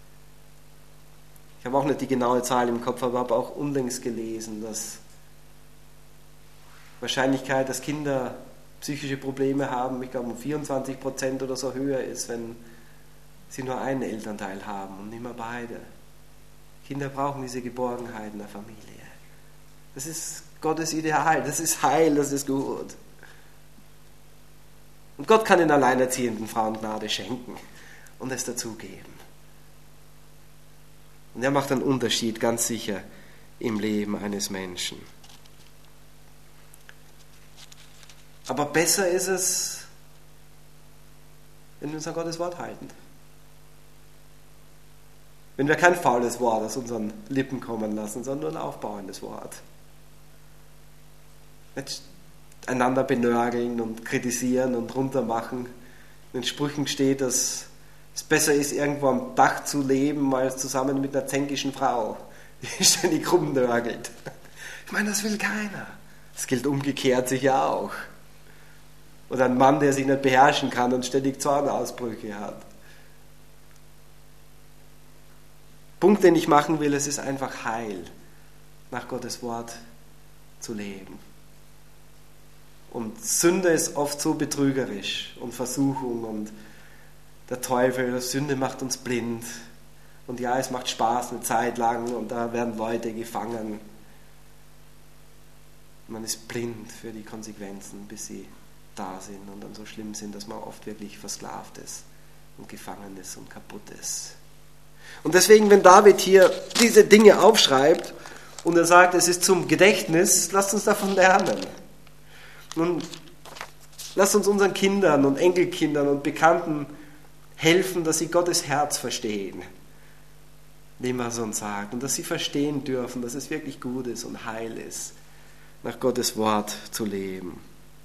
Speaker 1: Ich habe auch nicht die genaue Zahl im Kopf, aber habe auch unlängst gelesen, dass die Wahrscheinlichkeit, dass Kinder psychische Probleme haben, ich glaube um vierundzwanzig Prozent oder so höher ist, wenn sie nur einen Elternteil haben und nicht mehr beide. Kinder brauchen diese Geborgenheit in der Familie. Das ist Gottes Ideal, das ist Heil, das ist gut. Und Gott kann den alleinerziehenden Frauen Gnade schenken und es dazugeben. Und er macht einen Unterschied ganz sicher im Leben eines Menschen. Aber besser ist es, wenn wir uns an Gottes Wort halten. Wenn wir kein faules Wort aus unseren Lippen kommen lassen, sondern nur ein aufbauendes Wort. Nicht einander benörgeln und kritisieren und runtermachen. In den Sprüchen steht, dass es besser ist, irgendwo am Dach zu leben, als zusammen mit einer zänkischen Frau, die ständig rumnörgelt. Ich meine, das will keiner. Das gilt umgekehrt sicher auch. Oder ein Mann, der sich nicht beherrschen kann und ständig Zornausbrüche hat. Punkt, den ich machen will, es ist einfach Heil, nach Gottes Wort zu leben. Und Sünde ist oft so betrügerisch und Versuchung und der Teufel, Sünde macht uns blind. Und ja, es macht Spaß eine Zeit lang und da werden Leute gefangen. Man ist blind für die Konsequenzen, bis sie da sind und dann so schlimm sind, dass man oft wirklich versklavt ist und gefangen ist und kaputt ist. Und deswegen, wenn David hier diese Dinge aufschreibt und er sagt, es ist zum Gedächtnis, lasst uns davon lernen. Nun, lasst uns unseren Kindern und Enkelkindern und Bekannten helfen, dass sie Gottes Herz verstehen, dem was er uns sagt, und dass sie verstehen dürfen, dass es wirklich gut ist und heil ist, nach Gottes Wort zu leben.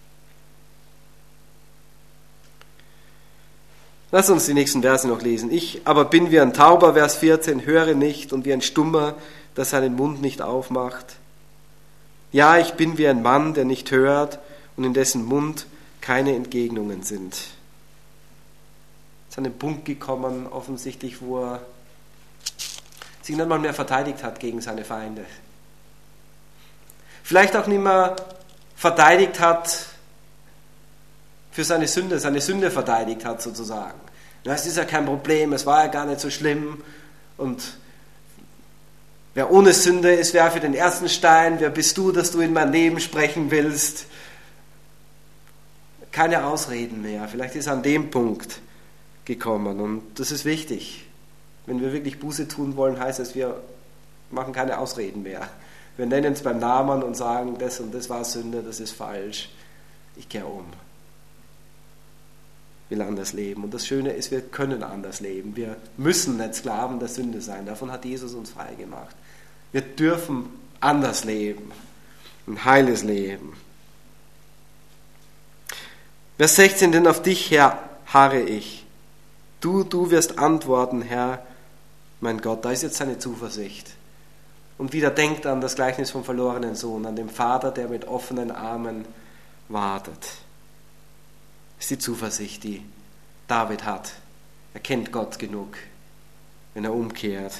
Speaker 1: Lass uns die nächsten Verse noch lesen. Ich aber bin wie ein Tauber, Vers vierzehn, höre nicht, und wie ein Stummer, der seinen Mund nicht aufmacht. Ja, ich bin wie ein Mann, der nicht hört und in dessen Mund keine Entgegnungen sind. Ist an den Punkt gekommen, offensichtlich, wo er sich nicht mal mehr verteidigt hat gegen seine Feinde. Vielleicht auch nicht mehr verteidigt hat für seine Sünde, seine Sünde verteidigt hat sozusagen. Das ist ja kein Problem, es war ja gar nicht so schlimm. Und wer ohne Sünde ist, werfe den ersten Stein. Wer bist du, dass du in mein Leben sprechen willst? Keine Ausreden mehr. Vielleicht ist er an dem Punkt gekommen. Und das ist wichtig. Wenn wir wirklich Buße tun wollen, heißt es, wir machen keine Ausreden mehr. Wir nennen es beim Namen und sagen, das und das war Sünde, das ist falsch. Ich kehre um. Ich will anders leben. Und das Schöne ist, wir können anders leben. Wir müssen nicht Sklaven der Sünde sein. Davon hat Jesus uns frei gemacht. Wir dürfen anders leben. Ein heiles Leben. Vers sechzehn, denn auf dich, Herr, harre ich. Du, du wirst antworten, Herr, mein Gott. Da ist jetzt seine Zuversicht. Und wieder denkt an das Gleichnis vom verlorenen Sohn, an den Vater, der mit offenen Armen wartet. Das ist die Zuversicht, die David hat. Er kennt Gott genug, wenn er umkehrt.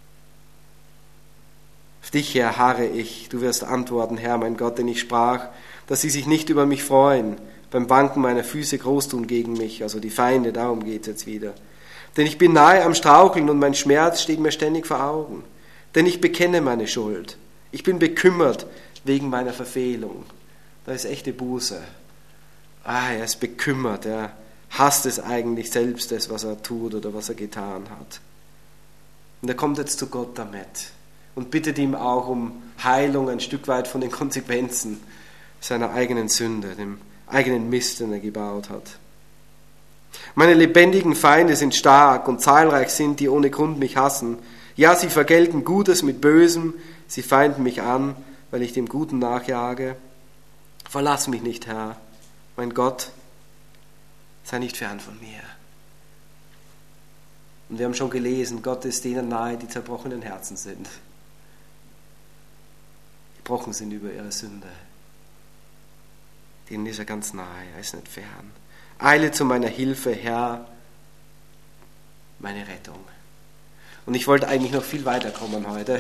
Speaker 1: Auf dich, Herr, harre ich. Du wirst antworten, Herr, mein Gott, denn ich sprach, dass sie sich nicht über mich freuen. beim Wanken meiner Füße groß tun gegen mich, also die Feinde, darum geht es jetzt wieder. Denn ich bin nahe am Straucheln und mein Schmerz steht mir ständig vor Augen. Denn ich bekenne meine Schuld. Ich bin bekümmert wegen meiner Verfehlung. Da ist echte Buße. Ah, er ist bekümmert, er hasst es eigentlich selbst, das, was er tut oder was er getan hat. Und er kommt jetzt zu Gott damit und bittet ihm auch um Heilung ein Stück weit von den Konsequenzen seiner eigenen Sünde, dem eigenen Mist, den er gebaut hat. Meine lebendigen Feinde sind stark und zahlreich sind, die ohne Grund mich hassen. Ja, sie vergelten Gutes mit Bösem, sie feinden mich an, weil ich dem Guten nachjage. Verlass mich nicht, Herr, mein Gott, sei nicht fern von mir. Und wir haben schon gelesen, Gott ist denen nahe, die zerbrochenen Herzen sind. Gebrochen sind über ihre Sünde. Denen ist er ganz nahe, er ist nicht fern. Eile zu meiner Hilfe, Herr, meine Rettung. Und ich wollte eigentlich noch viel weiterkommen heute.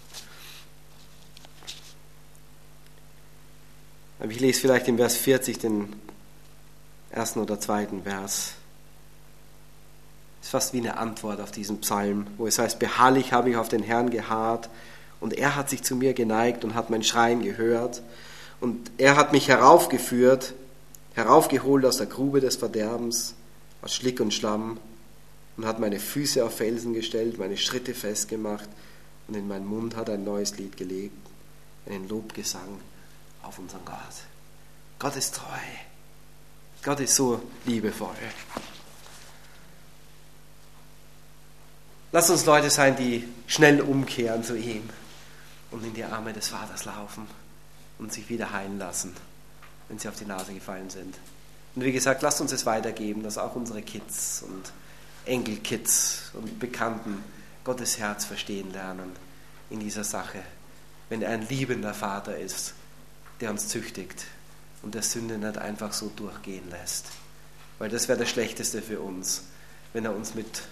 Speaker 1: Aber ich lese vielleicht im Vers vierzig den ersten oder zweiten Vers. Das ist fast wie eine Antwort auf diesen Psalm, wo es heißt, beharrlich habe ich auf den Herrn geharrt und er hat sich zu mir geneigt und hat mein Schreien gehört und er hat mich heraufgeführt, heraufgeholt aus der Grube des Verderbens, aus Schlick und Schlamm und hat meine Füße auf Felsen gestellt, meine Schritte festgemacht und in meinen Mund hat ein neues Lied gelegt, einen Lobgesang auf unseren Gott. Gott ist treu. Gott ist so liebevoll. Lasst uns Leute sein, die schnell umkehren zu ihm und in die Arme des Vaters laufen und sich wieder heilen lassen, wenn sie auf die Nase gefallen sind. Und wie gesagt, lasst uns es weitergeben, dass auch unsere Kids und Enkelkids und Bekannten Gottes Herz verstehen lernen in dieser Sache, wenn er ein liebender Vater ist, der uns züchtigt und der Sünde nicht einfach so durchgehen lässt. Weil das wäre das Schlechteste für uns, wenn er uns mit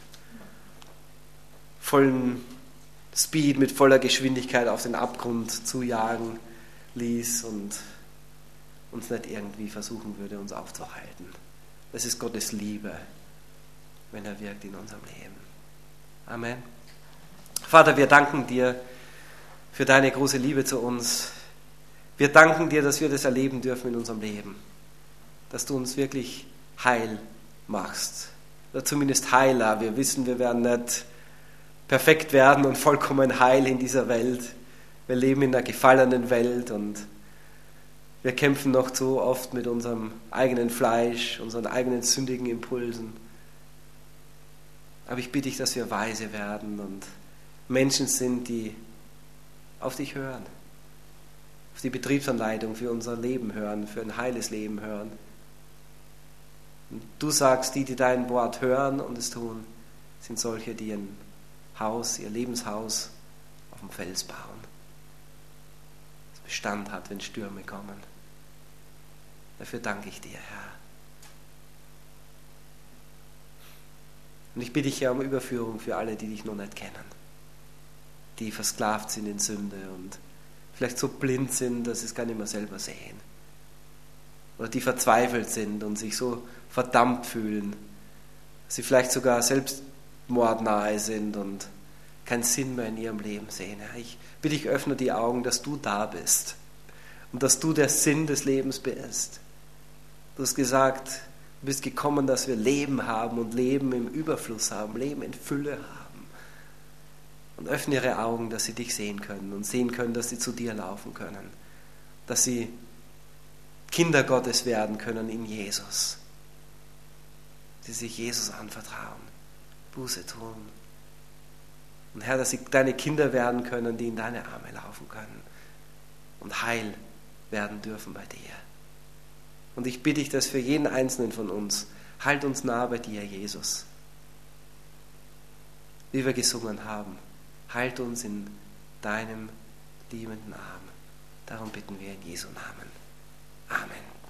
Speaker 1: vollem Speed, mit voller Geschwindigkeit auf den Abgrund zujagen ließ und uns nicht irgendwie versuchen würde, uns aufzuhalten. Das ist Gottes Liebe, wenn er wirkt in unserem Leben. Amen. Vater, wir danken dir für deine große Liebe zu uns. Wir danken dir, dass wir das erleben dürfen in unserem Leben. Dass du uns wirklich heil machst. Oder zumindest heiler. Wir wissen, wir werden nicht perfekt werden und vollkommen heil in dieser Welt. Wir leben in einer gefallenen Welt und wir kämpfen noch so oft mit unserem eigenen Fleisch, unseren eigenen sündigen Impulsen. Aber ich bitte dich, dass wir weise werden und Menschen sind, die auf dich hören, auf die Betriebsanleitung für unser Leben hören, für ein heiles Leben hören. Und du sagst, die, die dein Wort hören und es tun, sind solche, die ein Haus, ihr Lebenshaus auf dem Fels bauen, das Bestand hat, wenn Stürme kommen. Dafür danke ich dir, Herr. Und ich bitte dich ja um Überführung für alle, die dich noch nicht kennen, die versklavt sind in Sünde und vielleicht so blind sind, dass sie es gar nicht mehr selber sehen. Oder die verzweifelt sind und sich so verdammt fühlen, dass sie vielleicht sogar selbstmordnahe sind und keinen Sinn mehr in ihrem Leben sehen. Ich bitte dich, öffne die Augen, dass du da bist und dass du der Sinn des Lebens bist. Du hast gesagt, du bist gekommen, dass wir Leben haben und Leben im Überfluss haben, Leben in Fülle haben. Und öffne ihre Augen, dass sie dich sehen können und sehen können, dass sie zu dir laufen können, dass sie Kinder Gottes werden können in Jesus, die sich Jesus anvertrauen, Buße tun. Und Herr, dass sie deine Kinder werden können, die in deine Arme laufen können und heil werden dürfen bei dir. Und ich bitte dich, dass für jeden Einzelnen von uns, halt uns nah bei dir, Jesus. Wie wir gesungen haben, halt uns in deinem liebenden Arm. Darum bitten wir in Jesu Namen. Amen.